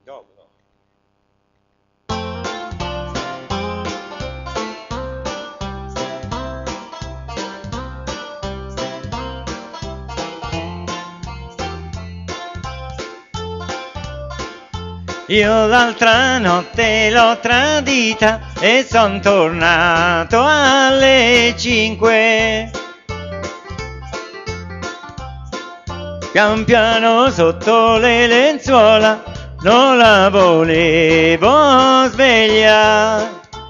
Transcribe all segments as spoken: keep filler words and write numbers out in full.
Dopo, no. Io l'altra notte l'ho tradita e son tornato alle cinque. Pian piano sotto le lenzuola non la volevo svegliare,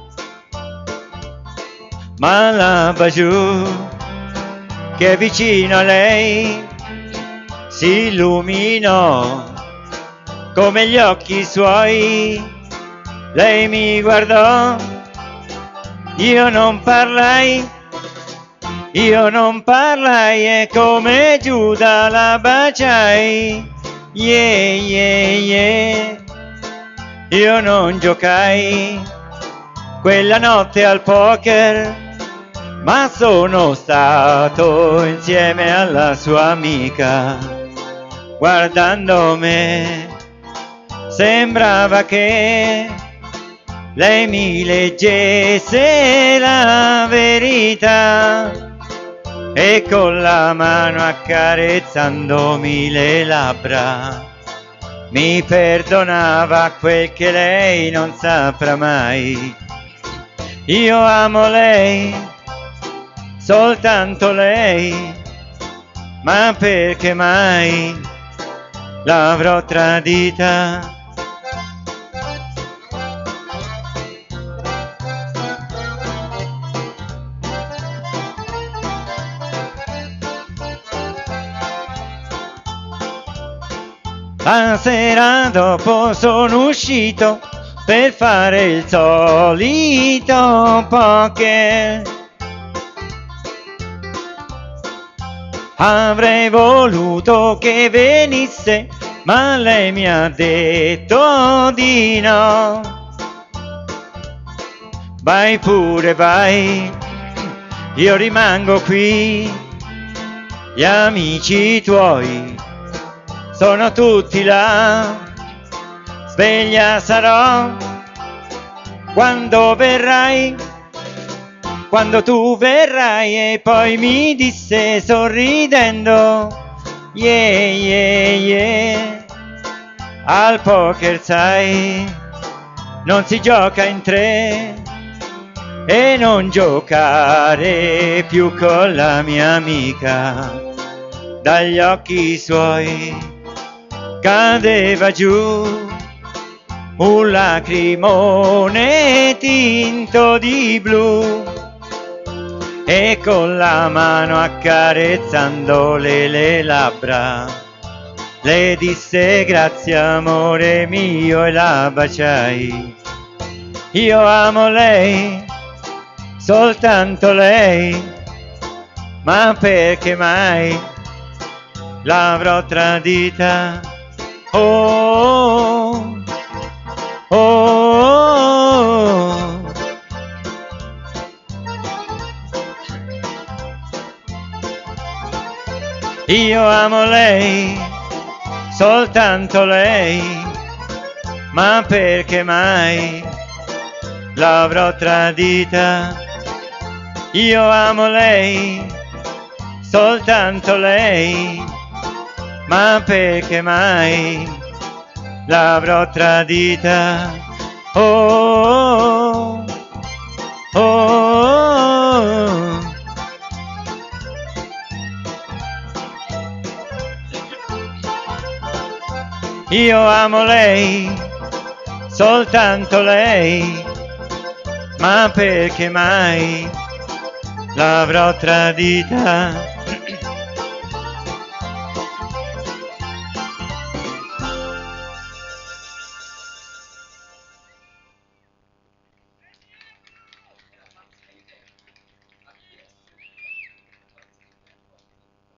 ma la baciù che vicino a lei si illuminò come gli occhi suoi. Lei mi guardò, io non parlai, io non parlai e come Giuda la baciai. Yeah, yeah, yeah. Io non giocai quella notte al poker, ma sono stato insieme alla sua amica. Guardando me sembrava che lei mi leggesse la verità e con la mano accarezzandomi le labbra mi perdonava quel che lei non saprà mai. Io amo lei, soltanto lei, ma perché mai l'avrò tradita? La sera dopo sono uscito per fare il solito poker. Avrei voluto che venisse, ma lei mi ha detto di no. Vai pure, vai, io rimango qui, gli amici tuoi sono tutti là, sveglia sarò quando verrai, quando tu verrai. E poi mi disse sorridendo, yeah, yeah, yeah, al poker sai, non si gioca in tre e non giocare più con la mia amica. Dagli occhi suoi cadeva giù un lacrimone tinto di blu e con la mano accarezzandole le labbra le disse grazie amore mio e la baciai. Io amo lei, soltanto lei, ma perché mai l'avrò tradita? Oh, oh, oh. Io amo lei, soltanto lei, ma perché mai l'avrò tradita? Io amo lei, soltanto lei, ma perché mai l'avrò tradita? Oh, oh, oh. Io amo lei, soltanto lei, ma perché mai l'avrò tradita?